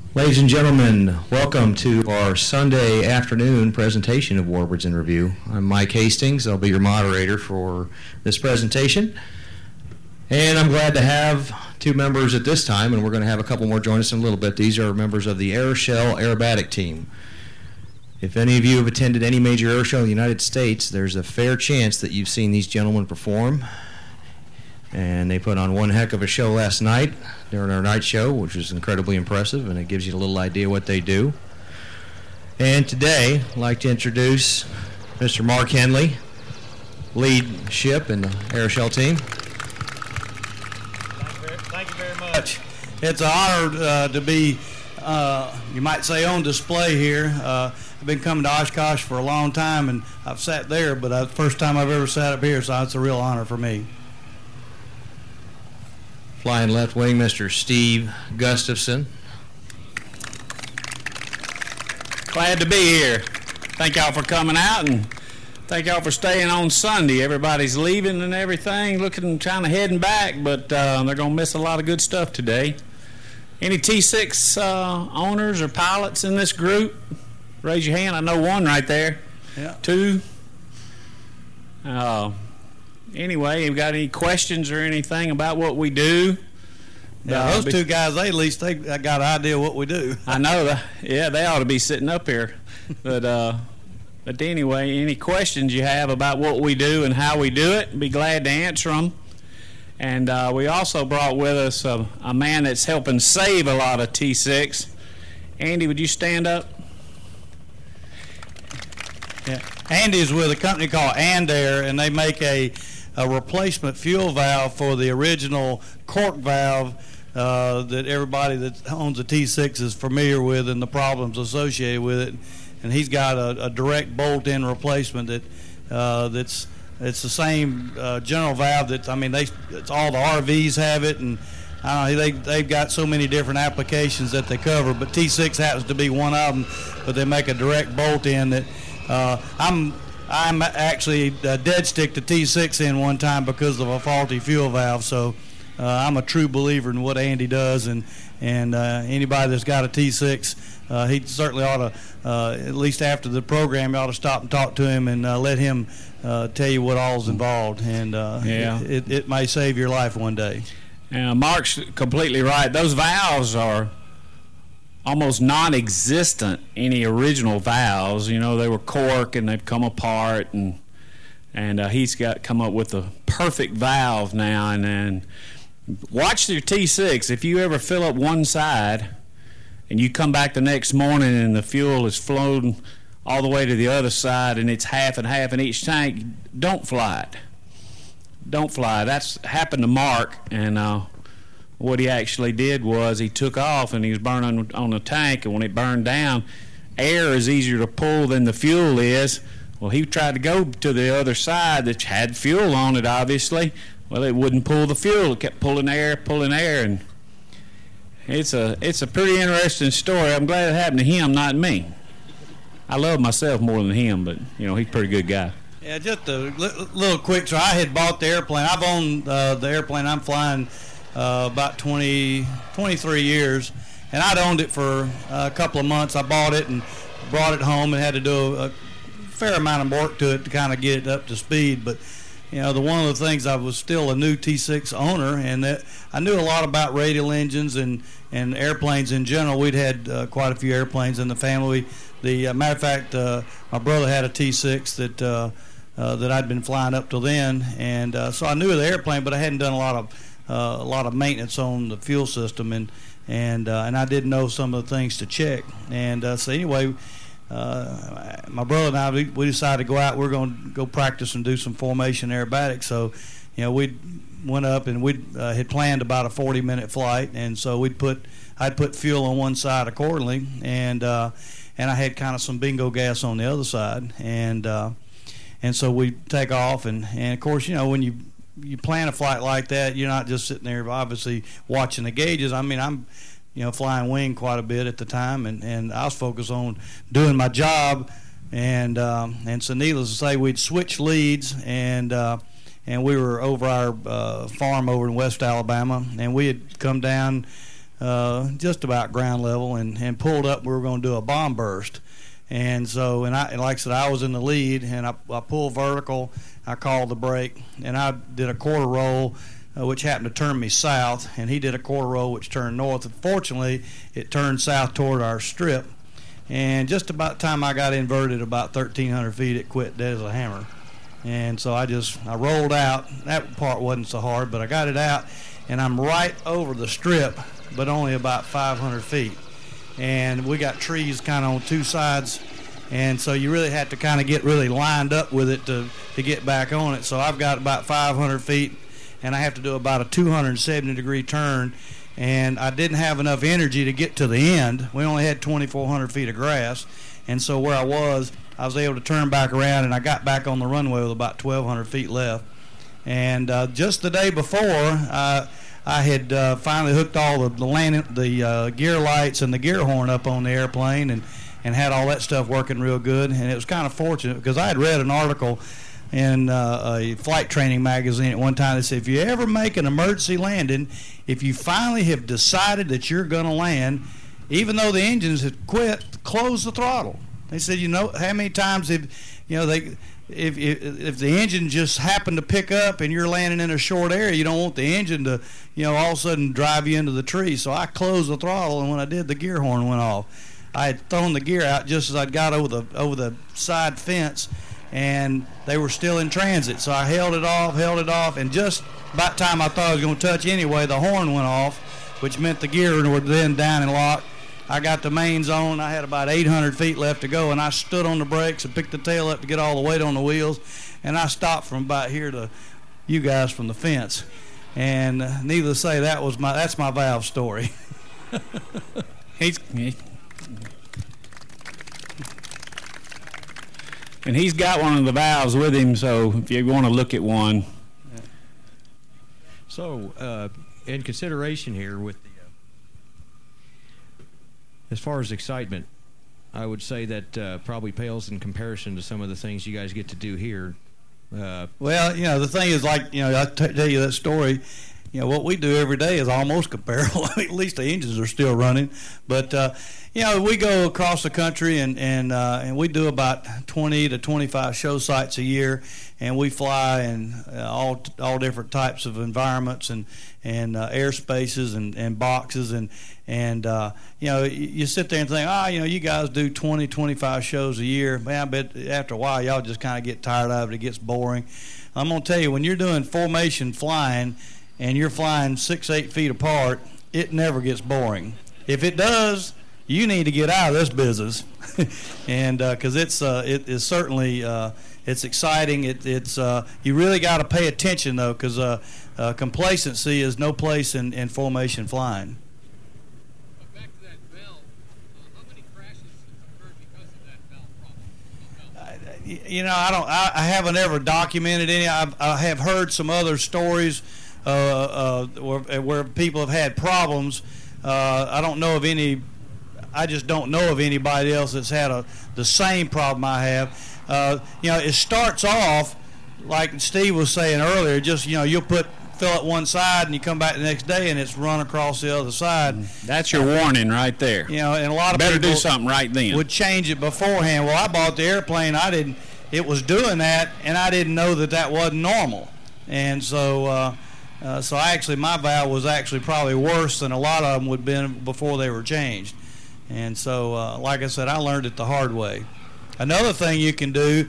Ladies and gentlemen, welcome to our Sunday afternoon presentation of Warwards in Review. I'm Mike Hastings. I'll be your moderator for this presentation. And I'm glad to have two members at this time, and we're going to have a couple more join us in a little bit. These are members of the Air-Shell Aerobatic team. If any of you have attended any major air show in the United States, there's a fair chance that you've seen these gentlemen perform. And they put on one heck of a show last night during our night show, which was incredibly impressive, and it gives you a little idea what they do. And today, I'd like to introduce Mr. Mark Henley, lead ship in the Air-Shell team. Thank you very much. It's an honor to be, you might say, on display here. I've been coming to Oshkosh for a long time, and I've sat there, but the first time I've ever sat up here, so it's a real honor for me. Flying left wing, Mr. Steve Gustafson. Glad to be here. Thank y'all for coming out, and thank y'all for staying on Sunday. Everybody's leaving and everything, trying to heading back, but they're going to miss a lot of good stuff today. Any T6 owners or pilots in this group? Raise your hand. I know one right there. Yeah. Two. Anyway, you got any questions or anything about what we do? Yeah, those two guys, they got an idea what we do. I know that. Yeah, they ought to be sitting up here. But anyway, any questions you have about what we do and how we do it, be glad to answer them. And we also brought with us a man that's helping save a lot of T6. Andy, would you stand up? Yeah. Andy's with a company called Andair, and they make a replacement fuel valve for the original cork valve that everybody that owns a T6 is familiar with and the problems associated with it. And he's got a direct bolt-in replacement that's it's the same general valve that it's all the RVs have it, and I don't know, they've got so many different applications that they cover, but T6 happens to be one of them. But they make a direct bolt-in that I'm actually dead stick to T6 in one time because of a faulty fuel valve. So I'm a true believer in what Andy does, and anybody that's got a T6, he certainly ought to, at least after the program, you ought to stop and talk to him and let him tell you what all's involved, and it may save your life one day. Mark's completely right. Those valves are almost non-existent, any original valves. You know, they were cork and they've come apart, and he's come up with a perfect valve now. And watch your T6. If you ever fill up one side and you come back the next morning and the fuel is flowing all the way to the other side and it's half and half in each tank, don't fly it. Don't fly. That's happened to Mark, and what he actually did was he took off and he was burning on the tank, and when it burned down, air is easier to pull than the fuel is. Well, he tried to go to the other side that had fuel on it, obviously. Well, it wouldn't pull the fuel. It kept pulling air, and it's a pretty interesting story. I'm glad it happened to him, not me. I love myself more than him, but, you know, he's a pretty good guy. Yeah, just a little quick. So I had bought the airplane. I've owned the airplane I'm flying about 23 years, and I'd owned it for a couple of months. I bought it and brought it home and had to do a fair amount of work to it to kind of get it up to speed. But, you know, one of the things, I was still a new T6 owner, and that I knew a lot about radial engines and airplanes in general. We'd had quite a few airplanes in the family. The matter of fact, my brother had a T6 that I'd been flying up till then, and so I knew the airplane, but I hadn't done a lot of maintenance on the fuel system, and I didn't know some of the things to check. And so anyway, my brother and I, we decided to go out. We're going to go practice and do some formation aerobatics. So, you know, we went up and we had planned about a 40-minute flight, and so I'd put fuel on one side accordingly, and I had kind of some bingo gas on the other side, and so we take off, and of course, you know, when you plan a flight like that, you're not just sitting there obviously watching the gauges. I mean, I'm, you know, flying wing quite a bit at the time, and I was focused on doing my job, and so needless to say, we'd switch leads, and we were over our farm over in West Alabama, and we had come down just about ground level, and pulled up. We were going to do a bomb burst. And so, and like I said, I was in the lead, and I pulled vertical. I called the brake, and I did a quarter roll, which happened to turn me south, and he did a quarter roll, which turned north. Unfortunately, it turned south toward our strip, and just about the time I got inverted about 1,300 feet, it quit dead as a hammer. And so I rolled out. That part wasn't so hard, but I got it out, and I'm right over the strip, but only about 500 feet. And we got trees kind of on two sides, and so you really had to kind of get really lined up with it to get back on it. So I've got about 500 feet, and I have to do about a 270-degree turn, and I didn't have enough energy to get to the end. We only had 2,400 feet of grass, and so where I was able to turn back around, and I got back on the runway with about 1,200 feet left. And just the day before, I had finally hooked all the gear lights and the gear horn up on the airplane, and had all that stuff working real good. And it was kind of fortunate because I had read an article in a flight training magazine at one time that said, if you ever make an emergency landing, if you finally have decided that you're going to land, even though the engines had quit, close the throttle. They said, how many times if the engine just happened to pick up and you're landing in a short area, you don't want the engine to, all of a sudden drive you into the tree. So I closed the throttle, and when I did, the gear horn went off. I had thrown the gear out just as I got over the side fence, and they were still in transit. So I held it off, and just about the time I thought I was going to touch anyway, the horn went off, which meant the gear were then down and locked. I got the mains on. I had about 800 feet left to go, and I stood on the brakes and picked the tail up to get all the weight on the wheels, and I stopped from about here to you guys from the fence. And needless to say, that's my valve story. And he's got one of the valves with him, so if you want to look at one. So, in consideration here with the as far as excitement, I would say that probably pales in comparison to some of the things you guys get to do here. Well, the thing is, like, I tell you that story. What we do every day is almost comparable. At least the engines are still running. But, we go across the country and we do about 20 to 25 show sites a year, and we fly in all different types of environments and airspaces and boxes and you sit there and think, you guys do 20, 25 shows a year. Man, I bet after a while y'all just kind of get tired of it. It gets boring. I'm going to tell you, when you're doing formation flying and you're flying 6-8 feet apart, it never gets boring. If it does, you need to get out of this business, and because it is certainly it's exciting. It's you really got to pay attention though, because complacency is no place in formation flying. But back to that valve, how many crashes have occurred because of that valve problem? I haven't ever documented any. I have heard some other stories where people have had problems. I don't know of any. I just don't know of anybody else that's had the same problem I have. It starts off like Steve was saying earlier. Just you'll fill it one side and you come back the next day and it's run across the other side. That's your warning right there. And a lot of better people do something right then. Would change it beforehand. Well, I bought the airplane. It was doing that, and I didn't know that wasn't normal. And so actually my valve was actually probably worse than a lot of them would have been before they were changed. And so, like I said, I learned it the hard way. Another thing you can do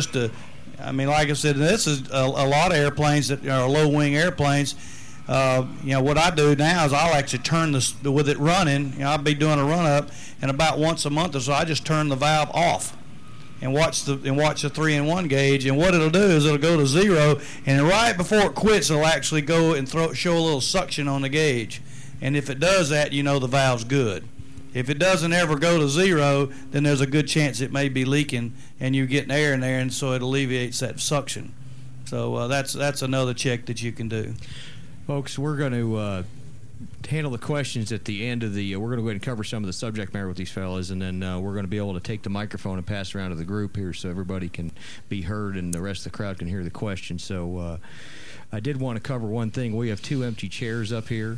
like I said, this is a lot of airplanes that are low-wing airplanes. What I do now is I'll actually turn with it running. I'll be doing a run-up, and about once a month or so, I just turn the valve off and watch the 3-in-1 gauge. And what it'll do is it'll go to 0, and right before it quits, it'll actually go and show a little suction on the gauge. And if it does that, the valve's good. If it doesn't ever go to 0, then there's a good chance it may be leaking and you're getting air in there, and so it alleviates that suction. So that's another check that you can do. Folks, we're going to handle the questions at the end of the we're going to go ahead and cover some of the subject matter with these fellas, and then we're going to be able to take the microphone and pass it around to the group here so everybody can be heard and the rest of the crowd can hear the questions. So I did want to cover one thing. We have 2 empty chairs up here.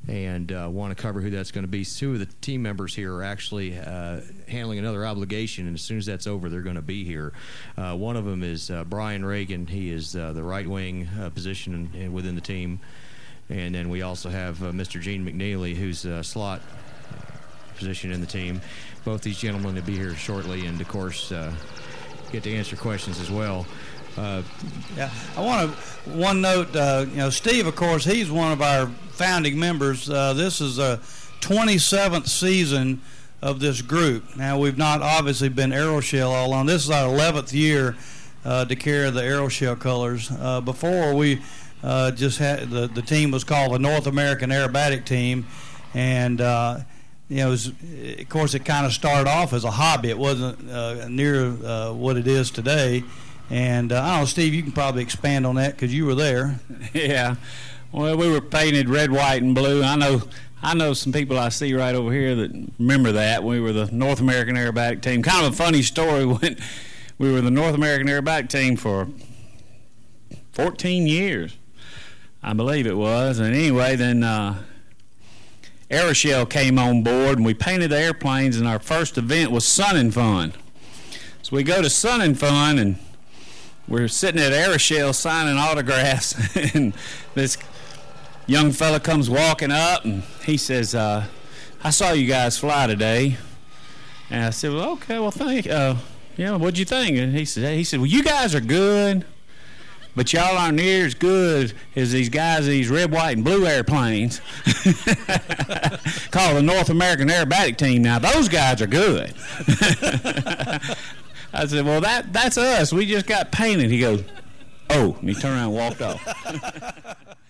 and want to cover who that's going to be. Two of the team members here are actually handling another obligation, and as soon as that's over, they're going to be here. One of them is Brian Reagan. He is the right wing position within the team. And then we also have Mr. Gene McNeely, who's a slot position in the team. Both these gentlemen will be here shortly, and of course get to answer questions as well. Yeah, I want to one note. Steve, of course, he's one of our founding members. This is a 27th season of this group. Now, we've not obviously been Aeroshell all along. This is our 11th year to carry the Aeroshell colors. Before we just had the team was called the North American Aerobatic Team, and of course, it kind of started off as a hobby. It wasn't near what it is today. And I don't know, Steve, you can probably expand on that because you were there. Yeah. Well, we were painted red, white, and blue. I know some people I see right over here that remember that. We were the North American Aerobatic Team. Kind of a funny story. When we were the North American Aerobatic Team for 14 years, I believe it was. And anyway, then Aeroshell came on board, and we painted the airplanes, and our first event was Sun and Fun. So we go to Sun and Fun, and we're sitting at Aeroshell signing autographs, and this young fella comes walking up, and he says, I saw you guys fly today. And I said, well, okay, well, thank you. What'd you think? And he said, well, you guys are good, but y'all aren't near as good as these guys, these red, white, and blue airplanes called the North American Aerobatic Team. Now, those guys are good. I said, well, that's us. We just got painted. He goes, oh, and he turned around and walked off.